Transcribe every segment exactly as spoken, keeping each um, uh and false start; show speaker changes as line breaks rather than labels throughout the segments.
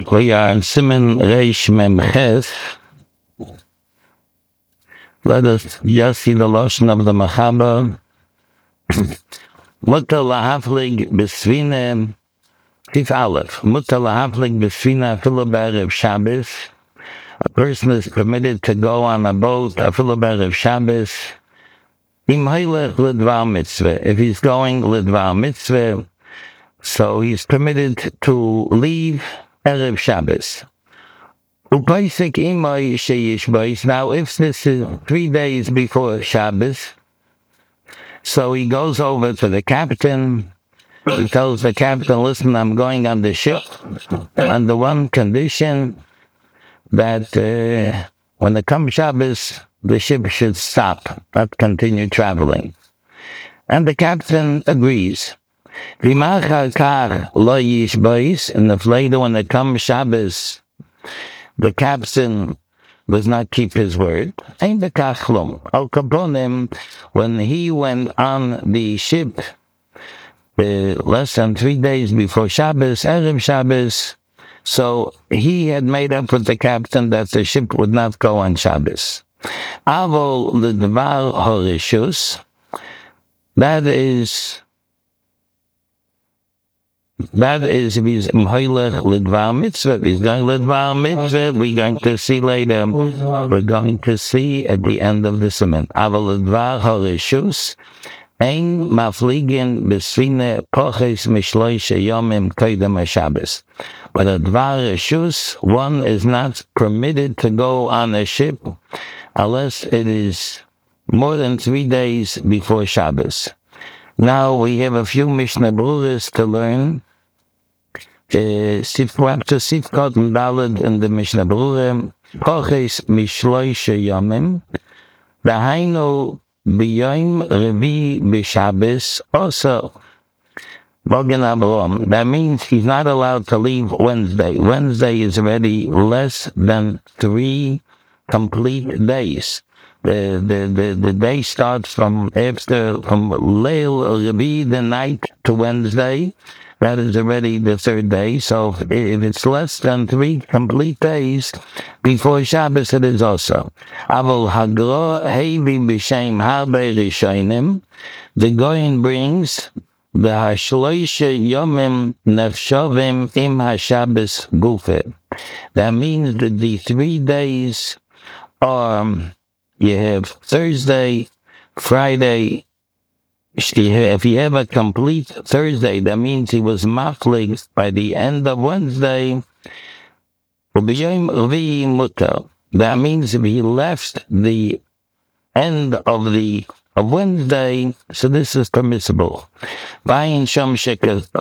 We are in Siman Reish Mem Ches. Let us just see the Lashon of the Mechaber. Mutter lahaflig besvine Tif Aleph. Mutter lahaflig besvine afilu b'erev Shabbos. A person is permitted to go on a boat afilu b'erev Shabbos. Im hailech lidvar mitzvah. If he's going lidvar mitzvah, so he's permitted to leave erev Shabbos. Upaisik imay sheyish bais. Now, if this is three days before Shabbos, so he goes over to the captain. He tells the captain, listen, I'm going on the ship under one condition, that uh, when it comes Shabbos, the ship should stop, not continue traveling. And the captain agrees. V'machar kar lo yish bais. And if later when it comes Shabbos, the captain does not keep his word, Ein bekach chlum. Al kaponim, when he went on the ship uh, less than three days before Shabbos, Erev Shabbos, so he had made up with the captain that the ship would not go on Shabbos. Avol l'dvar horishus, that is That is, if he's mhoilech lidvar mitzvah, if he's going lidvar mitzvah, we're going to see later, we're going to see at the end of the sermon. Aval lidvar horishus, ein mafligin besvine poches mishloishe yomim koidem HaShabbos. But at dvar rishus, one is not permitted to go on a ship unless it is more than three days before Shabbos. Now we have a few Mishnah Bruras to learn. Sif to Sifkot and Dalad in the Mishnah Berurah, Poches Mishloishe Yomim, Dahainu B'Yom Revi B'Shabbos, also Bogan Abraham. That means he's not allowed to leave Wednesday. Wednesday is already less than three complete days. The the the, the day starts from after from Leil Revi, the night, to Wednesday. That is already the third day. So if it's less than three complete days before Shabbos, it is also. Avol hagro hevi b'shem harbe rishonim. The Goyin brings the hashloishe yomim nefshovim im hashabbos gufe. That means that the three days are, you have Thursday, Friday. If you have a complete Thursday, that means he was maflig by the end of Wednesday. That means if he left the end of the of Wednesday, so this is permissible. So they bring down here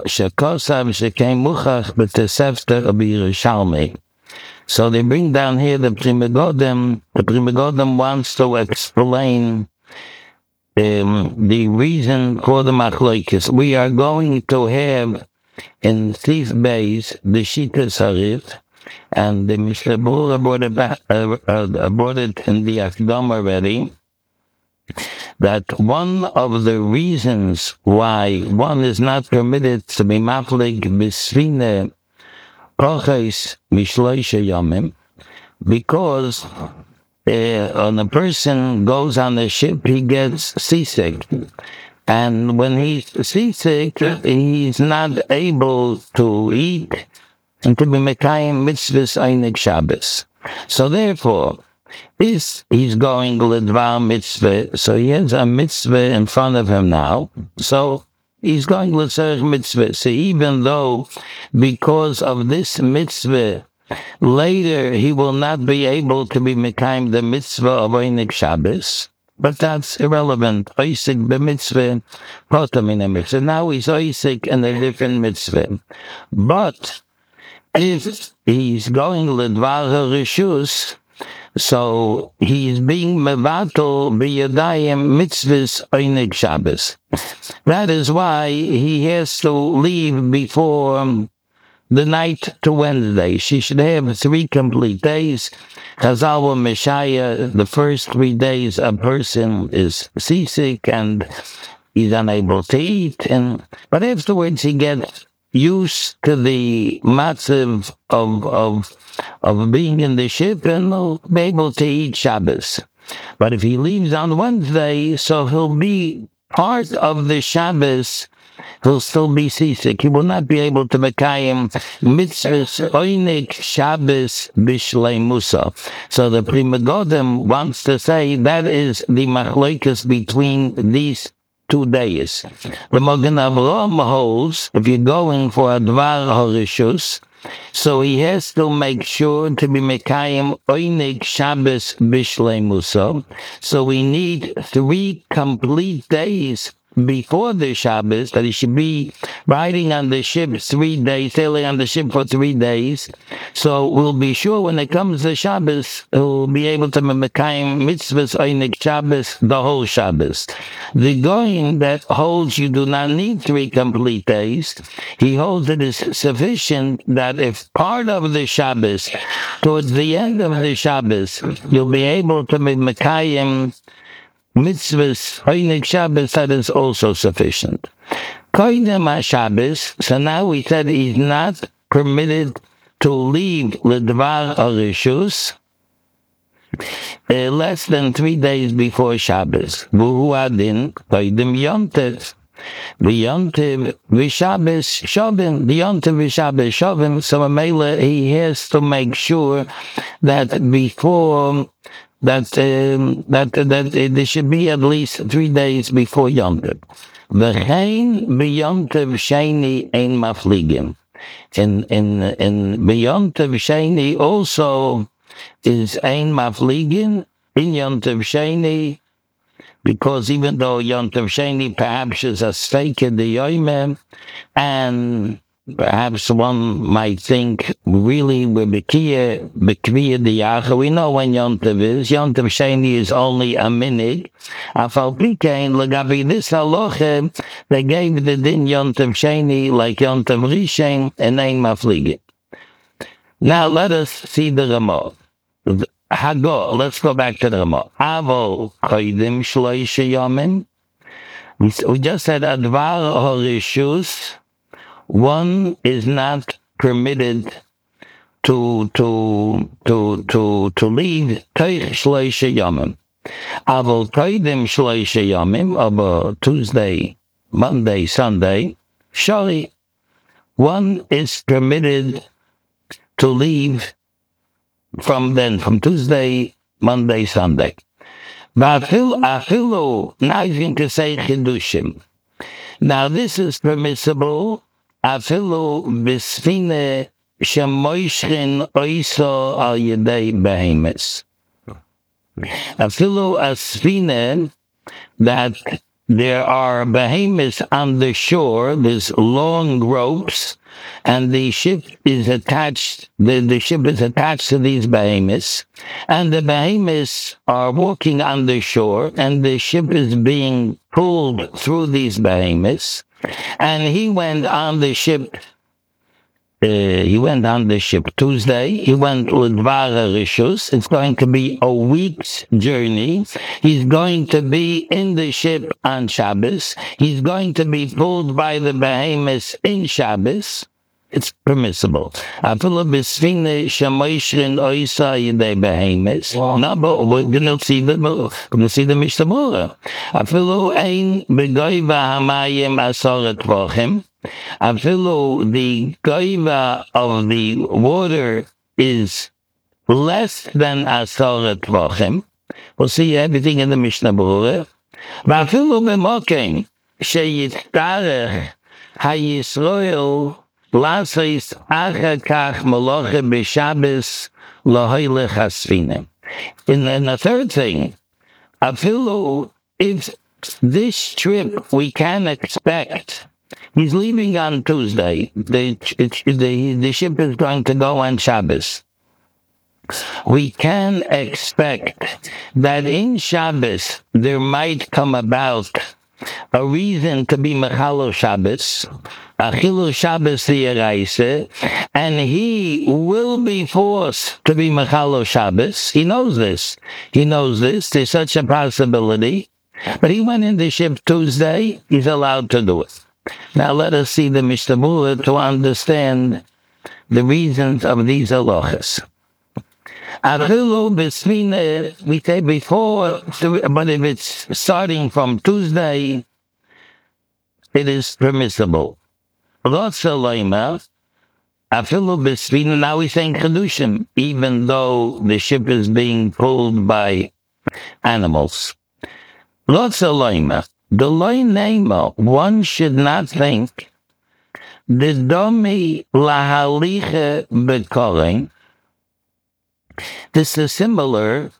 the Pri Megadim. The Pri Megadim wants to explain Um, the reason for the machlokes. We are going to have in Sif Beis the Shita Sarif, and the Mishnah Berurah brought it back, uh, uh, brought it in the Akdam already, that one of the reasons why one is not permitted to be maflig b'svine poches mishloishe yomim, because Uh, when a person goes on a ship, he gets seasick. And when he's seasick, he's not able to eat and to be mekayim mitzvahs einig Shabbos. So therefore, if he's going lidvar mitzvah, so he has a mitzvah in front of him now, so he's going l'tzarech mitzvah. So even though, because of this mitzvah, later, he will not be able to be mekayim the mitzvah of Einik Shabbos, but that's irrelevant. Oisik b'mitzvah, potam in a mitzvah. Now he's oisik in a different mitzvah. But if he's going l'dvar rishus, so he's being mevatel b'yadayim mitzvahs Einik Shabbos. That is why he has to leave before the night to Wednesday. She should have three complete days. Chazal wa Meshaya, the first three days a person is seasick and he's unable to eat, and but afterwards he gets used to the matziv of, of, of being in the ship and he'll be able to eat Shabbos. But if he leaves on Wednesday, so he'll be part of the Shabbos, he'll still be seasick. He will not be able to mekayim mitzvahs oinik Shabbos bishlei Musa. So the Pri Megadim wants to say that is the machlokes between these two days. The Magen Avraham holds, if you're going for a dvar harishus, so he has to make sure to be mekayim oinik Shabbos bishlei Musa. So we need three complete days before the Shabbos, that he should be riding on the ship three days, sailing on the ship for three days. So we'll be sure when it comes to Shabbos, he'll be able to mekayim mitzvahs oinik Shabbos, the whole Shabbos. The Goyim that holds you do not need three complete days, he holds it is sufficient that if part of the Shabbos, towards the end of the Shabbos, you'll be able to be mekayim mitzvahs oinik Shabbos, that is also sufficient. Koydem HaShabbos, so now we said he's not permitted to leave L'Dvar HaRishus uh, less than three days before Shabbos. V'hu adin koydem yontev. V'yontev v'Shabbos shovim. V'yontev v'Shabbos shovim. So Mele, he has to make sure that before that um, that that uh, there should be at least three days before Yom Tov. V'chein b'Yom Tov Sheni ein mafligim. In in in b'Yom Tov Sheni also is ein mafligim in Yom Tov Sheni, because even though Yom Tov Sheni perhaps is a stake in the Yoimem, and perhaps one might think, really, we're Bekiya, Bekviya Diyacha. We know when Yom Tov is. Yom Tov Sheni is only a minig. Afal Pikein, Lagabi, this halacha, they gave the din Yom Tov Sheni like Yom Tov Rishon and Ein Mafligim. Now let us see the Ramah. Hago, let's go back to the Ramah. Avol Koidim Shloisha Yomim. We just said Advar Horishus. One is not permitted to to to to to leave Toich Shloisha Yomim. Avol Koidim Shloisha Yomim, of Tuesday, Monday, Sunday, surely one is permitted to leave from then, from Tuesday, Monday, Sunday. Afilu, now he's going to say Chidushim. Now this is permissible. Afilu bisfine shemoishrin oiso al yedei behemis. Afilu asfine, that there are behemoths on the shore, there's long ropes, and the ship is attached, the, the ship is attached to these behemoths, and the behemoths are walking on the shore, and the ship is being pulled through these behemoths, and he went on the ship, uh, he went on the ship Tuesday, he went with Vara Rishus, it's going to be a week's journey, he's going to be in the ship on Shabbos, he's going to be pulled by the behemoths in Shabbos, it's permissible. Afilu b'sfine shemoishrin oisa yedei behemoths. No, but we're going to see the we're going to see the Mishnah Berurah. Afilu ein begoiva hamayim asoret tvachim. Afilu the goiva of the water is less than asoret tvachim. We'll see everything in the Mishnah Berurah. Afilu b'mokim sheyitzarech hayisrael Lasis achakach maloche b'Shabbos lahoylech hasfine. And then the third thing, afilu, if this trip we can expect, he's leaving on Tuesday, the, the, the ship is going to go on Shabbos. We can expect that in Shabbos there might come about a reason to be Mechalo Shabbos, Achilu Shabbos Yeraise, and he will be forced to be Mechalo Shabbos. He knows this. He knows this. There's such a possibility. But he went in the ship Tuesday. He's allowed to do it. Now let us see the Mishnah Berurah to understand the reasons of these halachas. Afilu b'sfina, we say before, but if it's starting from Tuesday, it is permissible. Rotsa loima, afilu b'sfina, now we're saying Kedushim, even though the ship is being pulled by animals. Rotsa loima, the loinema, one should not think, the domi lahaliche bekorin, this is similar,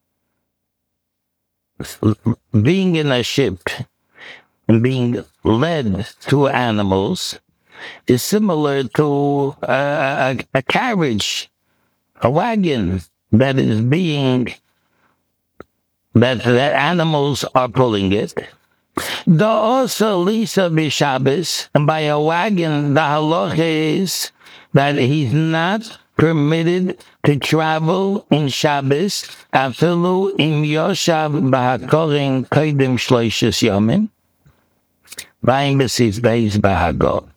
being in a ship and being led to animals is similar to a, a, a carriage, a wagon that is being, that, that animals are pulling it. The also Lisa b'Shabbos, and by a wagon, the halacha is that he's not permitted to travel in Shabbos, afilu im yoshav b'hakorin kodim shloishes yomim, v'ayim b'sif beis b'hagor.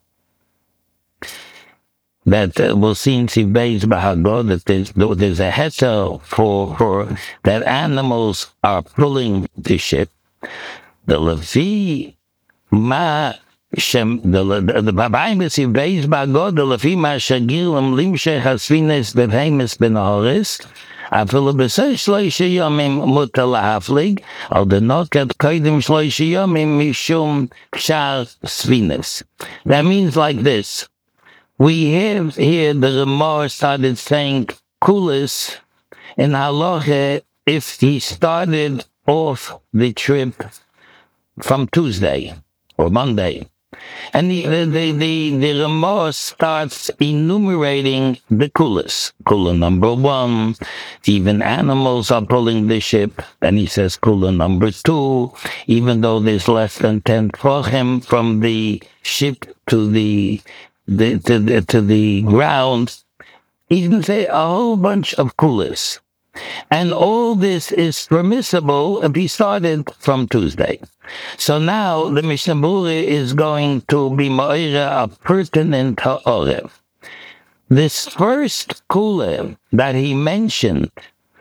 That uh, we'll see in Sif beis b'hagor that there's, there's a heter for, for that animals are pulling the ship. The lefi ma Shem the the Babayim is based by God the lefi ma shagilim limshech hasvines behemis ben haris afilu b'sei shloisha yomim mutar lahaflig al denokat kodim shloisha yomim mishum shar svines. That means like this. We have here the Gemara started saying kulis in halacha if he started off the trip from Tuesday or Monday. And the the the, the, the Gemara starts enumerating the kulas. Kula number one, even animals are pulling the ship. And he says kula number two, even though there's less than ten tefachim from the ship to the, the to the to the ground. He's going to say a whole bunch of kulas. And all this is permissible if he started from Tuesday. So now the Mishnah Berurah is going to be ma'ira a pertinent ha'orev. This first kula that he mentioned,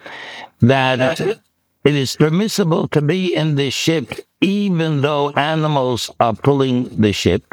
that it is permissible to be in the ship even though animals are pulling the ship.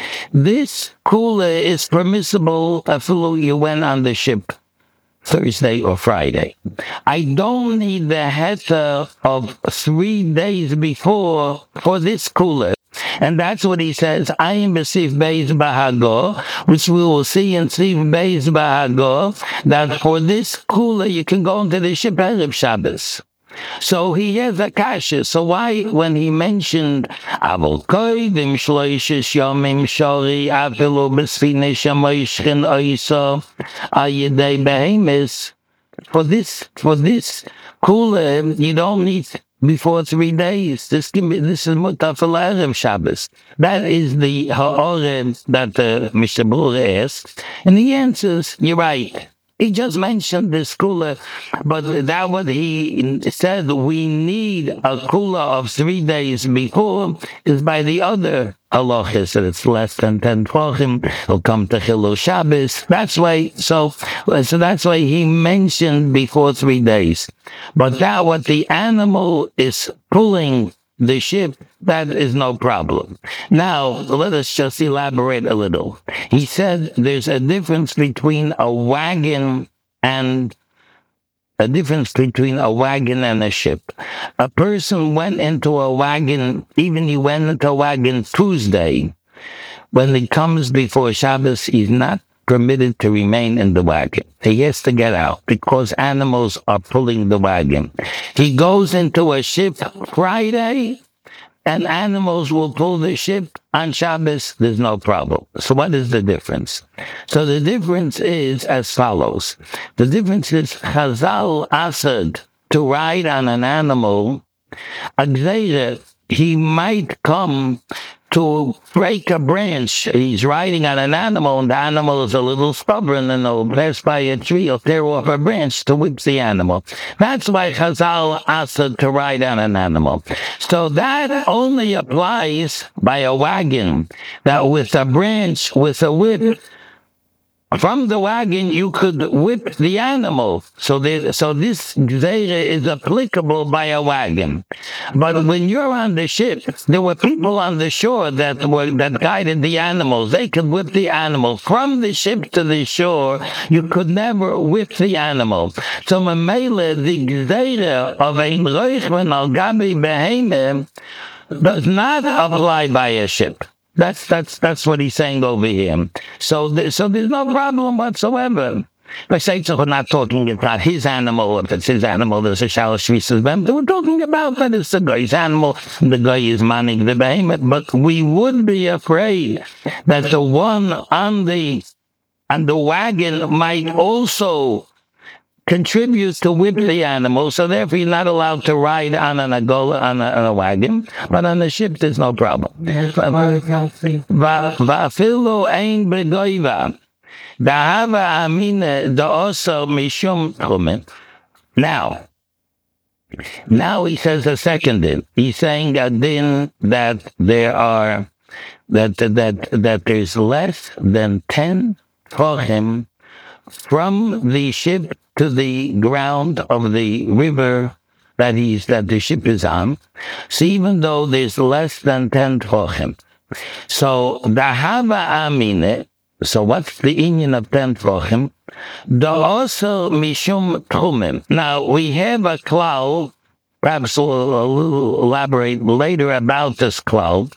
This kula is permissible if you went on the ship Thursday or Friday. I don't need the heter of three days before for this kula. And that's what he says, I am Sif beis b'hagor, which we will see in Sif beis b'hagor, that for this kula you can go into the ship Erev Shabbos. So he has a kasha. So why, when he mentioned Avol koidim shloishes yomim shori afilu b'sfina shamoishchin oiso ayidei behemis, for this for this kula you don't need before three days. This give me, this is mutar for Erev Shabbos. That is the ha'orem that uh, Mishnah Berurah asked, and he answers, you're right. He just mentioned this kula, but that what he said we need a kula of three days before is by the other halachas that it's less than ten tefachim. He'll come to Chilul Shabbos. That's why. So, so that's why he mentioned before three days. But that what the animal is pulling the ship, that is no problem. Now, let us just elaborate a little. He said there's a difference between a wagon and a difference between a wagon and a ship. A person went into a wagon, even he went into a wagon Tuesday. When he comes before Shabbos, he's not permitted to remain in the wagon. He has to get out because animals are pulling the wagon. He goes into a ship Friday, and animals will pull the ship on Shabbos. There's no problem. So what is the difference? So the difference is as follows. The difference is Chazal Asad to ride on an animal, a gzeira, he might come to break a branch. He's riding on an animal, and the animal is a little stubborn, and he'll pass by a tree, he'll tear off a branch to whip the animal. That's why Chazal asked to ride on an animal. So that only applies by a wagon, that with a branch, with a whip, from the wagon, you could whip the animal. So, there, so this Gzeira is applicable by a wagon. But when you're on the ship, there were people on the shore that were that guided the animals. They could whip the animal. From the ship to the shore, you could never whip the animal. So, Mamela, the Gzeira of ein Roichman al Gabi Behemeh does not apply by a ship. That's that's that's what he's saying over here. So th- so there's no problem whatsoever. I say so we're not talking about his animal. If it's his animal, there's a shalosh shvisas bem. We're talking about that it's the guy's animal. The guy is manning the behemoth. But we would be afraid that the one on the on the wagon might also contributes to whip the animal, so therefore you're not allowed to ride on an agola, on a, on a wagon, but on the ship there's no problem. Va'afilu ein begoiva, da'hava amine da'osa mishum tchumen. Now, now he says a second din. He's saying a din that there are, that, that, that there's less than ten tefachim from the ship to the ground of the river that he's that the ship is on. So even though there's less than ten tefachim, so the hava amine. So what's the inyan of ten tefachim? The also mishum tchumim. Now we have a cloud. Perhaps we'll, we'll elaborate later about this cloud.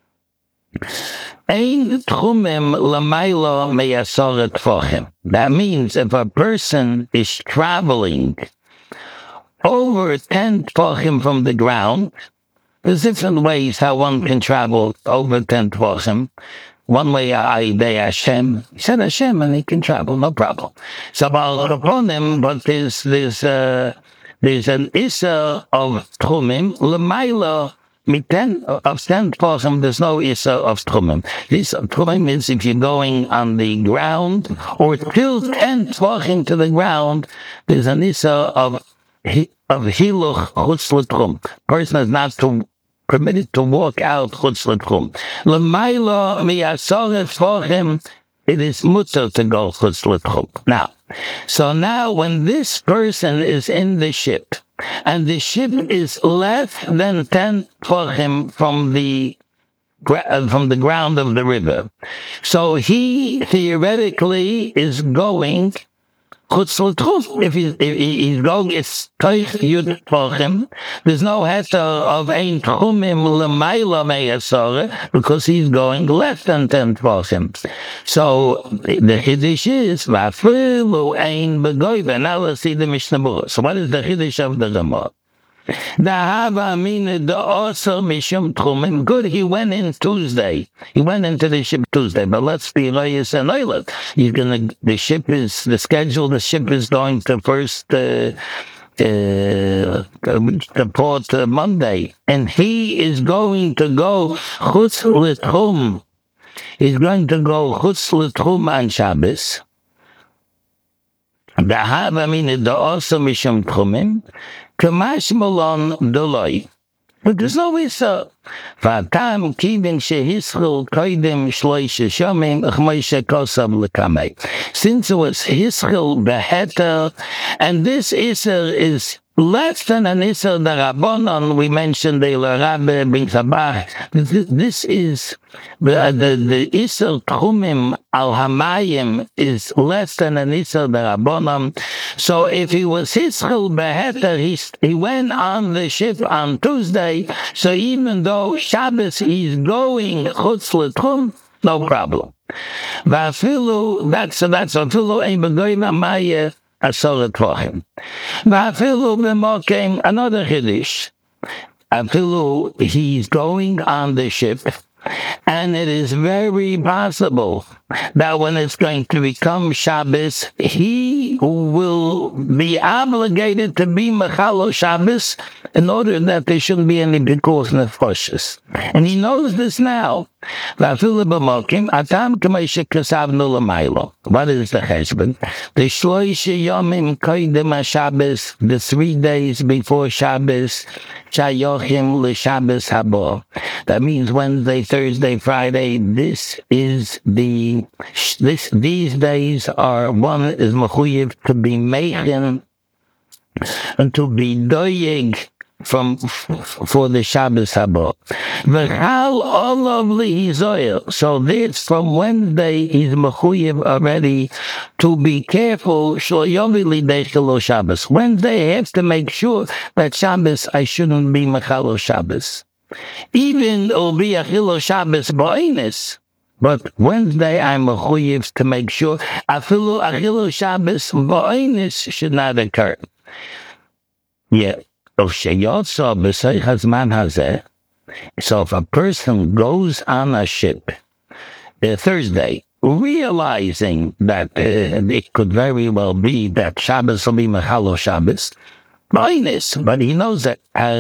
Ein tchumim l'maylo meyasor tefachim. That means if a person is traveling over ten tefachim from the ground, there's different ways how one can travel over ten tefachim. One way, I they Hashem. He said Hashem, and he can travel, no problem. So upon him, but there's there's uh, there's an issa of tchumim l'maylo. Miten of ten tefachim, there's no issa of tchumim. This tchumim is if you're going on the ground, or till ten tefachim to the ground, there's an issa of of hiluch chutz l'tchum. Person is not to permitted to walk out chutz l'tchum. L'maylo miyasor tefachim, it is mutter to go chutz l'tchum. Now, so now when this person is in the ship, and the ship is less than ten tefachim from the from the ground of the river, so he theoretically is going chutz l'tchum. If he's, if he's going, it's toich yud tefachim. There's no heter of ein tchumim l'mayla meyasore, because he's going less than ten tefachim. So the chiddush is va'afilu ein begoiva. Now let's see the Mishnah Berurah. So what is the chiddush of the Gemara? The hava amine the also mishum tchumim. Good, he went in Tuesday. He went into the ship Tuesday. But let's be loyal and oilet. He's gonna. The ship is the schedule. The ship is going to first uh, uh, the port uh, Monday, and he is going to go chutz l'tchum. He's going to go chutz l'tchum on Shabbos. The hava amine the also mishum tchumim. Kamash Malon Doloi. But there's no issa. Vatam kivin shehischel koidim shloisha shomim achmoisha kosam lekamei. Since it was hischel beheter, and this issa is less than an issa the Rabbanon, we mentioned the Rabbe bin Chabach. This, this is the the, the issa tchumim al hamayim is less than an issa the Rabbanon. So if he was hischel beheter, he he went on the ship on Tuesday. So even though Shabbos he's going chutz l'tchum, no problem. Va'afilu, that's so that's afilu ein begoyim amaya asor tefachim. Va'afilu b'mokem, another chiddush. Afilu, he's going on the ship, and it is very possible that when it's going to become Shabbos, he will be obligated to be Mechalo Shabbos in order that there shouldn't be any Bikuch Nefoshes. And he knows this now. What is the cheshbon? The shloisha yomim koydem Shabbos, the three days before Shabbos, shayochim l'Shabbos habo. That means Wednesday, Thursday, Friday. This is the this these days are one is mechuyev to be meichin and to be doyeg from for the Shabbos haba. V'chal olav lihizoyer. So this from Wednesday is mechuyev already to be careful. Shloyovi lidei chilo Shabbos. Wednesday has to make sure that Shabbos I shouldn't be mechalo Shabbos. Even it'll be a chilo Shabbos ba'inus. But Wednesday I'm mechuyev to make sure afilu a chilo Shabbos ba'inus should not occur. Yeah. So if a person goes on a ship uh, Thursday, realizing that uh, it could very well be that Shabbos will be Mechalo Shabbos, minus, but he knows that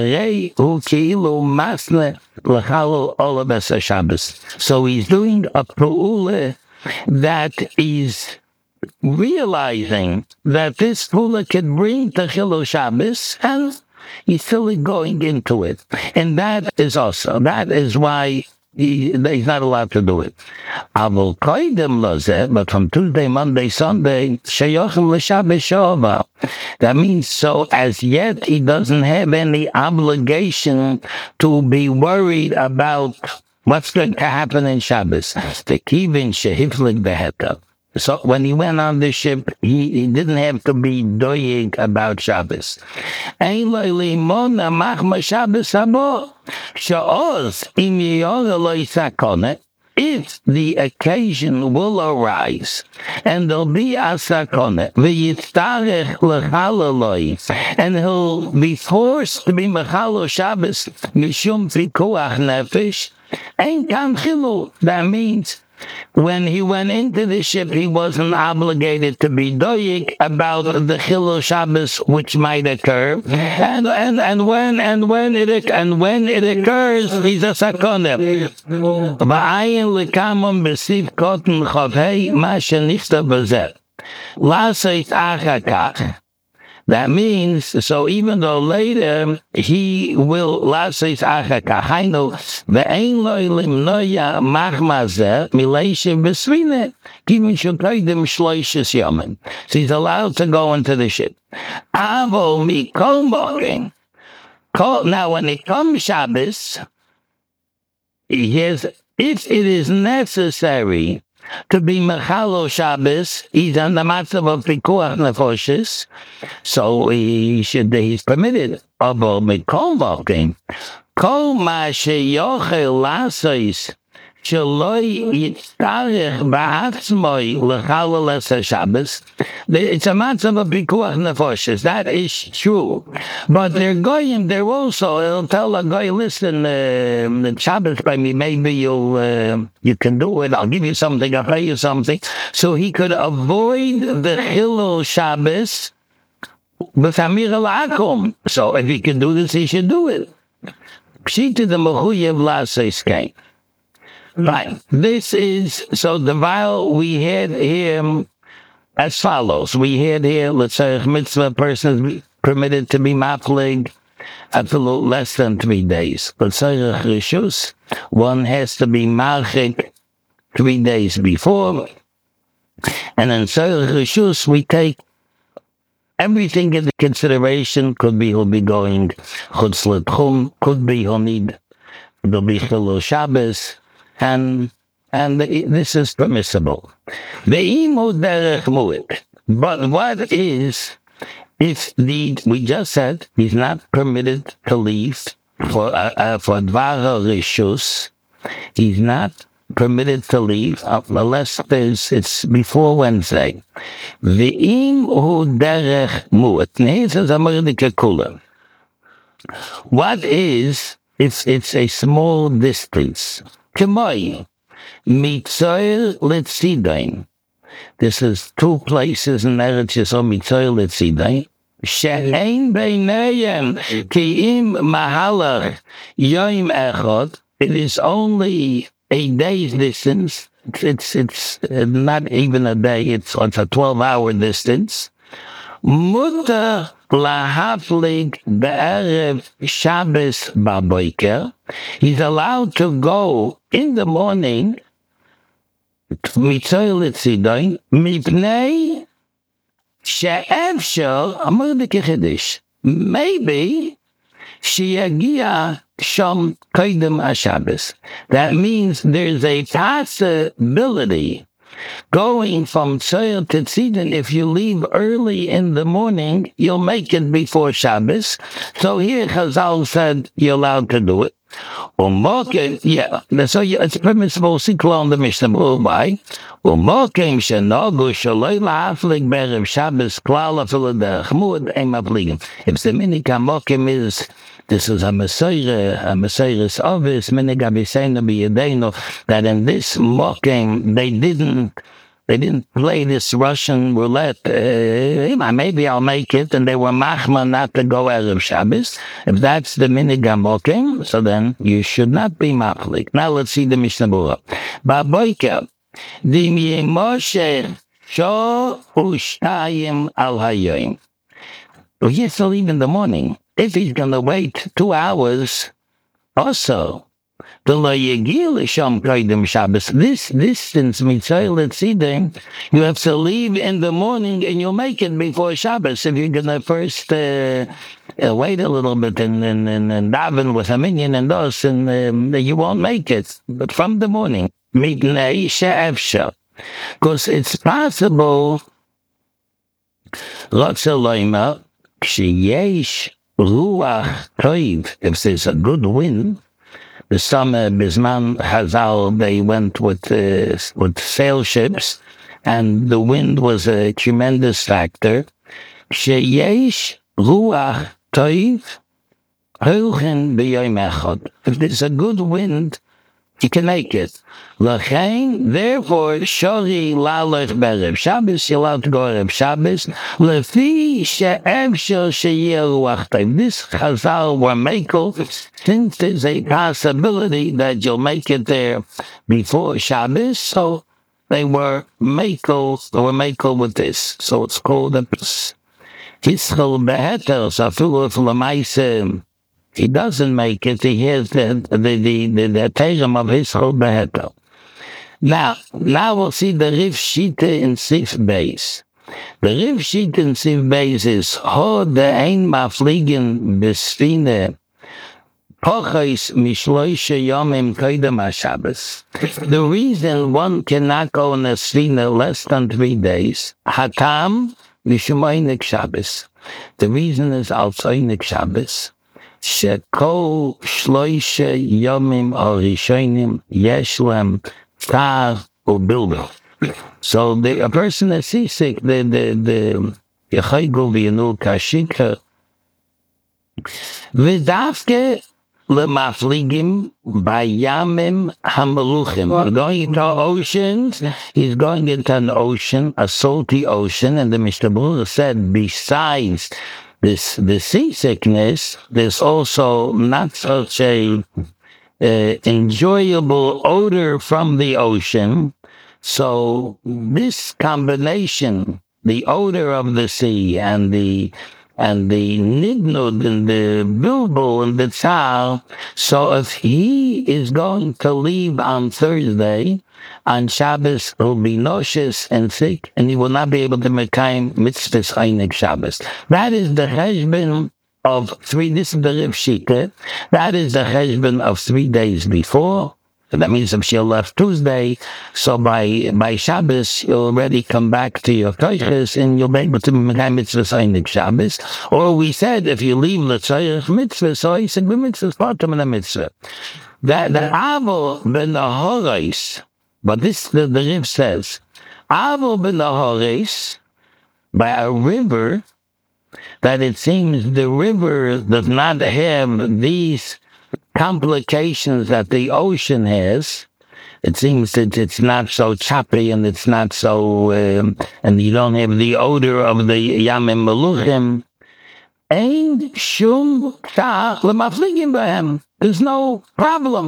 so he's doing a pa'ula that is realizing that this pa'ula can bring to Chilo Shabbos, and he's still going into it. And that is also, that is why he, he's not allowed to do it. But from Tuesday, Monday, Sunday, that means so as yet he doesn't have any obligation to be worried about what's going to happen in Shabbos. The kivin shehiflik beheta. So when he went on the ship, he, he didn't have to be doying about Shabbos. If the occasion will arise, and there'll be a sakone, and he'll be forced to be mechalo Shabbos, mishum pikuach nefesh, ain't kan chilu. That means when he went into the ship, he wasn't obligated to be doyik about the Chilul Shabbos which might occur, and and and when and when it and when it occurs, he's a sakonem. Va'ayin lekamon b'siv koten chavei ma shenichta b'zeh. Laseit achakach. That means, so even though later he will lasis achakahainu ve'ein lo limnoya machmazeh mileishim b'svine giving shukaydim shloishes yomen. So he's allowed to go into the ship. Avo mikol mokin. Now when it comes Shabbos, he has, if it is necessary to be Mechalo Shabbos, he's on the matzav of Pikuach Nefoshes, so he should, he's permitted. Abo mikol mokin, kol ma sheyochel lasos, sheloi yitzarech ba'atzmoi l'chalo l'esa Shabbos. It's a matzav of Pikuach Nefoshes, that is true. But they're going, they're also, they'll tell a guy, listen, uh, Shabbos by me, maybe you'll, uh, you can do it, I'll give you something, I'll pay you something. So he could avoid the Chilul Shabbos with Amir al-Akum. So if he can do this, he should do it. Pshita the Mechuyev Lases came. Right. This is, so the while we had here as follows. We had here, let's say, a mitzvah person is permitted to be maplig at a little less than three days. Let's say a rishus, one has to be marchik three days before. And in Sarah rishus, we take everything into consideration. Could be he'll be going chutz l'tchum, could be he'll need, there'll be chilul Shabbos, and and this is permissible. But what is, if the, we just said he's not permitted to leave for uh, uh, for dvar rishus, he's not permitted to leave unless there's, it's before Wednesday. Ve'im hu derech mu'at. What is, it's it's a small distance. K'moi, Mitzoil Litzidain. This is two places in Eretz Yisrael, Mitzoil Litzidain. She'ein beinayim ki im mahalach yom echad. It is only a day's distance. It's it's uh, not even a day. It's it's a twelve-hour distance. Mutter lahaflig be'erev Shabbos baboiker. He's allowed to go in the morning. Mitzoil Litzidain mipnei she'efshel amar b'kechidish. Maybe she'yagia sham koydem HaShabbos. That means there's a possibility going from Tzoil to Tzidin. If you leave early in the morning, you'll make it before Shabbos. So here Chazal said you're allowed to do it. Umokim, yeah, so it's permissible. Siklo on the Mishnah. Why? Umokim shenogu shaloi lahaflik berev Shabbos klal afilu derechmud ein mafligim. If the minik hamokim is, this is a Messiah, a Messiah's office, minik abiseinu b'yedeinu, that in this mokim they didn't They didn't play this Russian roulette. Uh, maybe I'll make it. And they were machma not to go Erev Shabbos. If that's the minig hamokim, so then you should not be machlik. Now let's see the Mishnah Berurah. Ba'boiker, dim yemoshe sho ushtayim al hayoim. Well, he has to leave in the morning. If he's going to wait two hours, also, this distance, Mitzoil Litzidain, you have to leave in the morning and you'll make it before Shabbos. If you're going to first uh, uh, wait a little bit and, and, and, and daven with a minion and those, and um, you won't make it. But from the morning, because it's possible, if there's a good wind, the summer, Bisman Hazal, they went with uh, with sail ships, and the wind was a tremendous factor. Sheyesh ruach toiv hochen b'yom echad. If there's a good wind, you can make it. L'chein, therefore, shori lalech berev Shabbos, you're allowed to go Erev Shabbos. Lefi she'efshel sheyeh ruach toiv. This Chazal were makel, since there's a possibility that you'll make it there before Shabbos, so they were makel, they were makel with this. So it's called a Hischel beheter, so afilu if l'maise he doesn't make it, he has the the the the, the term of Hischel beheter. Now, now we'll see the Rif Shita in Sif Beis. The Rif Shita in Sif Beis is Ho de ein mafligen besfine pochais mishloisha yomim koydem HaShabbos. The reason one cannot go on a sfina less than three days, hatam mishumoinik Shabbos. The reason is alzoinik Shabbos. Shekol shloisha yomim orishonim yeshlem tar ubildo. So the a person is seasick, the the the yechaygu v'yanu kashika v'davke lemafligim bayamim hamaluchim. Going into oceans, he's going into an ocean, a salty ocean, and the Mishnah Berurah said besides this the seasickness, there's also not such a uh, enjoyable odor from the ocean. So this combination, the odor of the sea and the and the nidnud and the bilbul and the tzar, so if he is going to leave on Thursday, on Shabbos he'll be nauseous and sick, and he will not be able to mekayim mitzvahs einik Shabbos. That is the cheshbon of three, this is the Rif Shita, that is the cheshbon of three days before. That means if she left Tuesday, so by by Shabbos, you'll already come back to your koiches and you'll be able to make mitzvahs einik Shabbos. Or we said, if you leave the tzayich mitzvah, so he said, mitzvahs part of the mitzvah. That the avol ben horais, but this the, the Rif says, avol ben horais, by a river, that it seems the river does not have these complications that the ocean has, it seems that it's not so choppy and it's not so, um, and you don't have the odor of the Yamim Meluchim. Ein shum shach lemafligim b'hem. There's no problem.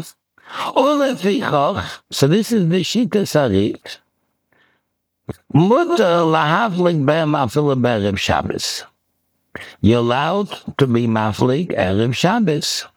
So this is the Shita Sarif. Mutter lahavlik b'hem afilu b'erev Shabbos. You're allowed to be maflik erev Shabbos.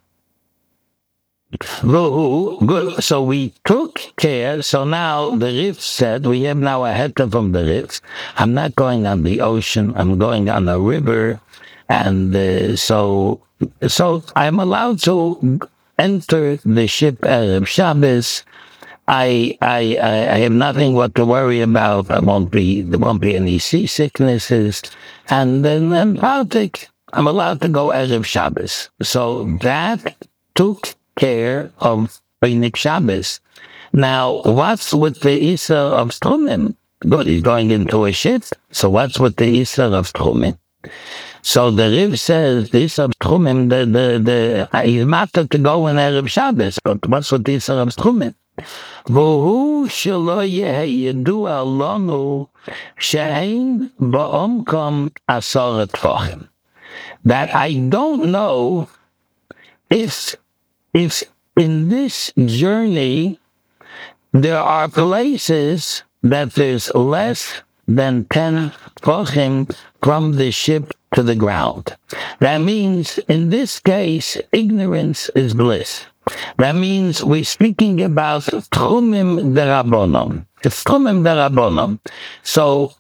Good. So we took care. So now the Rif said, we have now a heter from the Rif. I'm not going on the ocean. I'm going on a river. And uh, so so I'm allowed to enter the ship Erev Shabbos. I, I, I, I have nothing what to worry about. I won't be, there won't be any seasicknesses. And then in Baltic, I'm allowed to go Erev Shabbos. So that took care of Einik Shabbos. Now, what's with the Isa of Strumim? Good, he's going into a ship. So what's with the Isa of Strumim? So the Riv says this of Strumim, the the the he's matter to go in Erev Shabbos, but what's with this of Strumim? V'hu shelo yehi yedua lanu she'ein ba'omkom asar tefachim. That I don't know if if in this journey there are places that there's less than ten tefachim from the ship to the ground. That means, in this case, ignorance is bliss. That means we're speaking about Trumim derabonon. It's Trumim derabonon. So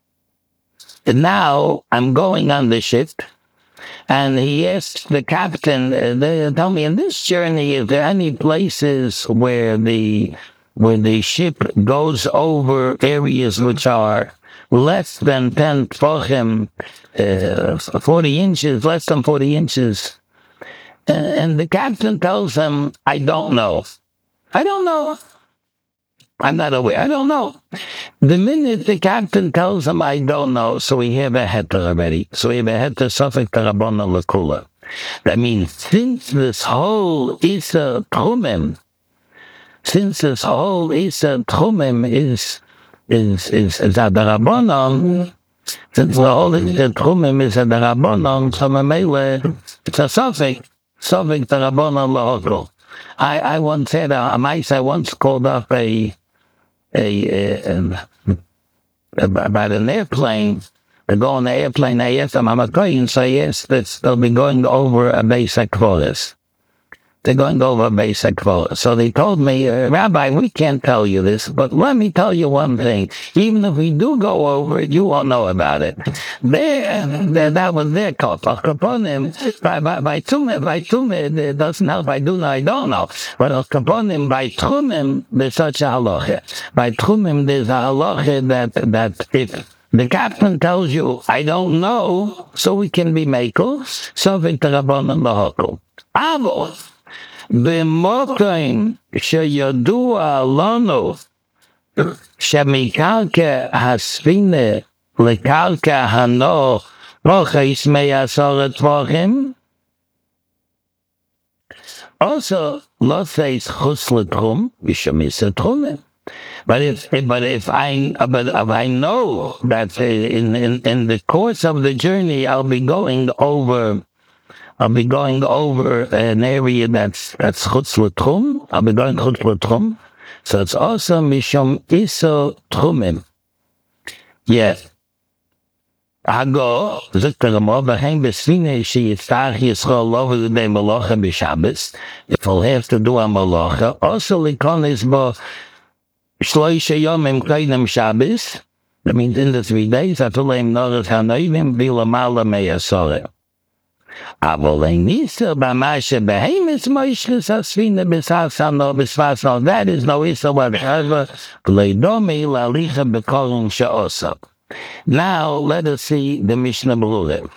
now I'm going on the ship, and he asked the captain, uh, they tell me, in this journey, is there any places where the where the ship goes over areas which are less than ten tefachim, uh, forty inches, less than forty inches. Uh, and the captain tells him, I don't know. I don't know. I'm not aware. I don't know. The minute the captain tells him, I don't know, so we have a heter already. So we have a heter sofek tarabona lekula. That means, since this whole Isa Trumim, since this whole Isa Trumim is is is is a darabonon, since the whole Trumim is a darabonon, so mamele, it's a sofek, sofek darabonon lahokol. I I once had a, a mice. I once called up a a, a, a about an airplane. They go on the airplane. I asked them, I'm a kohen, so yes, that they'll be going over a basic forest. They're going over a basic forest. So they told me, uh, Rabbi, we can't tell you this, but let me tell you one thing. Even if we do go over it, you won't know about it. There, there that was their call. Kaponim, by by by Tumim, by Tumim, it doesn't help. I do know, I don't know. But Kaponim, by Tumim, there's such a halacha. By Tumim, there's a halacha that that if the captain tells you, I don't know, so we can be makel. So v'tarabonim lahokol. Avos. במוקרים שידוע לנו שמקרקע הספינה לקרקע הנור רוחס מעשרה טפחים. Also, לא says חוץ לתחום, ושמיס לתחומים. But if, but if I, but if I know that in, in, in the course of the journey I'll be going over I'll be going over an area that's that's chutz l'tchum. I'll be going chutz l'tchum. So it's also mishum iso tchumim. Yes. Hago, zok der Ramah, v'heim b'svine she yitztach Yisrael over the day malacha b'Shabbos. If he'll have to do a malacha, also likon is bo shloisha yomim kaidem Shabbos. That means in the three days, afileim norat hanoivim v'lamala me'asore. That is no isa whatever. Now let us see the Mishnah Berurah.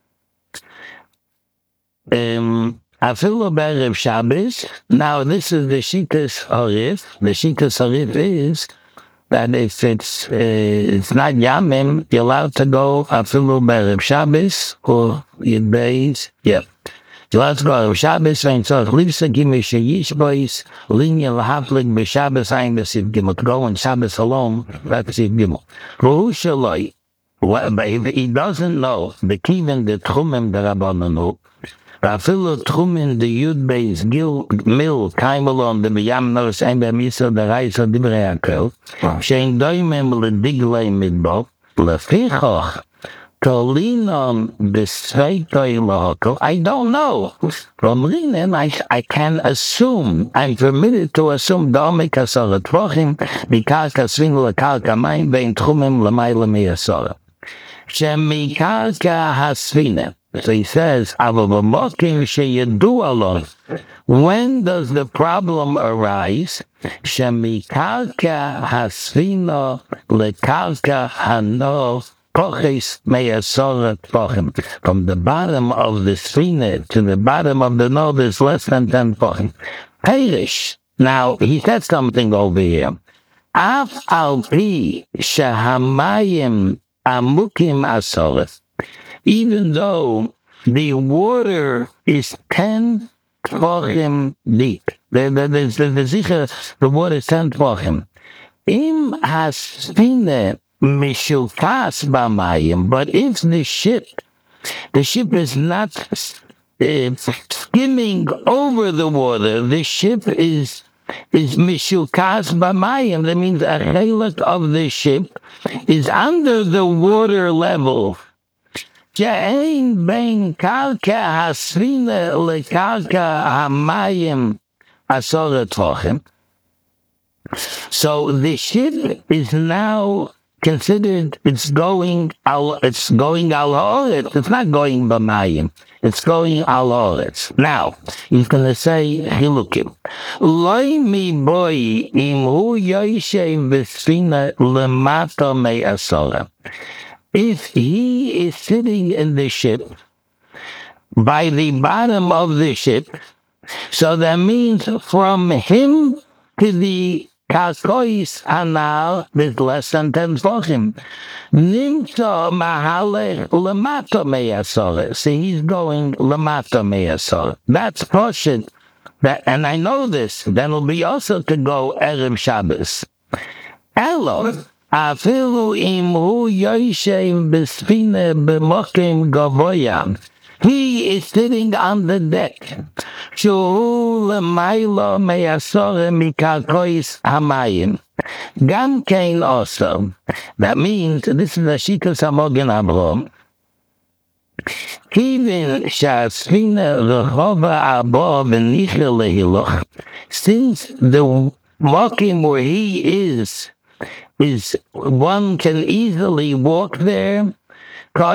Um, Afilu b'erev Shabbos. Now this is the Shitas Harif. The Shitas Harif is that if it's uh, it's not Yamim, you're allowed to go Afilu b'erev Shabbos or Yud Beis. Yeah. let's go. Shabbos vein tzorch livsa gimel sheyish bois linya lahaflik b'Shabbos ein b'siv gimel. To go on Shabbos alone, that's siv gimel. V'hu shaloi, he doesn't know the kivin the tchumim the rabbananu. Rafilu tchumin the yud beis gil mil kaimelon the b'yam nos ein b'misa the reisa divrei hakel. Shein doimem l'diglei midbo lefichoch. To lean on the local, I don't know. From leaning, I, I can assume, I'm permitted to assume, Domik Asara Tvochim, because Kasvin Lakalka Main Bein Trumim Lamaila Miyasora. Shemikalka Hasvina. So he says, Avamokim Sheyedu alone. When does the problem arise? Shemikalka Hasvina Lekalka Hano. From the bottom of the Sfina to the bottom of the node is less than ten pochim. Perish. Now, he said something over here. Af al pi shahamayim amukim asoret. Even though the water is ten pochim deep. The, the, the, the, the, the water is ten pochim. Im hasfine Mishukas b'mayim, but if the ship, the ship is not uh, skimming over the water, the ship is is mishukas b'mayim. That means a chelik of the ship is under the water level. She'ein bein karka hasfina lekarka hamayim asora tvochim. So the ship is now considered it's going al it's going al haaretz. It's not going b'mayim. It's going al haaretz. Now he's going to say hilukim. Loi mi boy im hu yoshev b'sfina lemata me'asora. If he is sitting in the ship by the bottom of the ship, so that means from him to the Kaskois anal is less than ten tvochim. Nimto mahalech lemata meyasore. See, he's going lemata meyasore. That's portion. That, and I know this. Then it'll be also to go erev Shabbos. Elo afilu im hu yoshev b'sfina b'mokim gavoya. He is sitting on the deck. Shuhu l'maylo meyasore mikalkois hamayim. Gam kein also. That means, this is the Shikas HaMogen Avraham. Kivin sha'asfina rechova abo v'nichel lehiloch. Since the walking where he is, is one can easily walk there, now,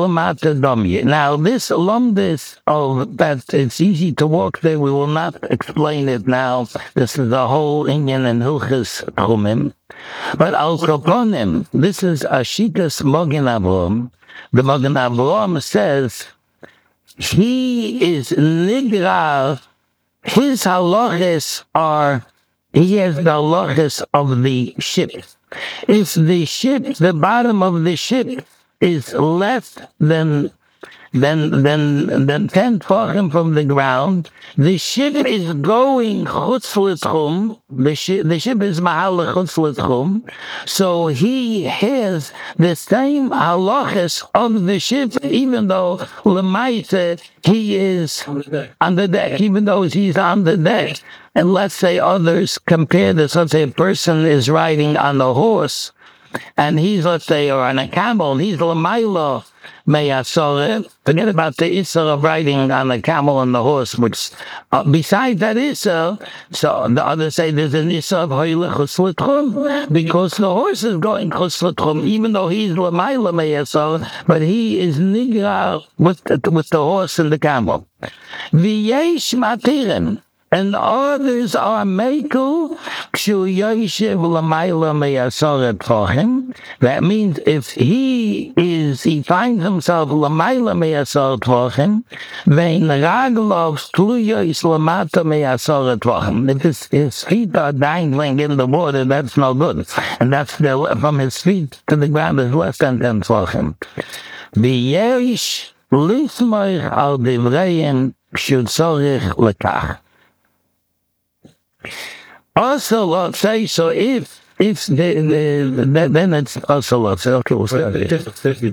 this lumdis of that it's easy to walk there, we will not explain it now. This is the whole Inyan and Hilchis Chumim. But al Koponim, this is a Shikas Mogen Avraham. The Mogen Avraham says he is nigrar. His halachas are, he has the halachas of the ship. If the ship, the bottom of the ship, is less than than than than ten tefachim from the ground, the ship is going chutz l'tchum. The ship the ship is mahal chutz l'tchum, so he has the same halachas of the ship, even though l'maita he is on the deck, even though he's on the deck. And let's say others compare this. Let's say a person is riding on a horse. And he's, let's say, or on a camel, and he's l'maylo meyasore. Forget about the issur of riding on the camel and the horse, which, uh, besides that issur, so the others say there's an issur of hoyle chutz l'tchum, because the horse is going chutz l'tchum, even though he's l'maylo meyasore, but he is nigrar with, with the horse and the camel. V'yesh matirim. And others are mekel kshu yoshev l'mayla meyasoret for him. That means if he is, he finds himself l'mayla meyasoret for him, vein raglov tluyos l'mata meyasoret for him. If his, his feet are dangling in the water, that's no good. And that's the, from his feet to the ground is less than ten for him. V'yesh lismoich al divreim should tzorich lekach. Also, let's say, so if, if the, the, the then it's also, let's say, okay, we'll say,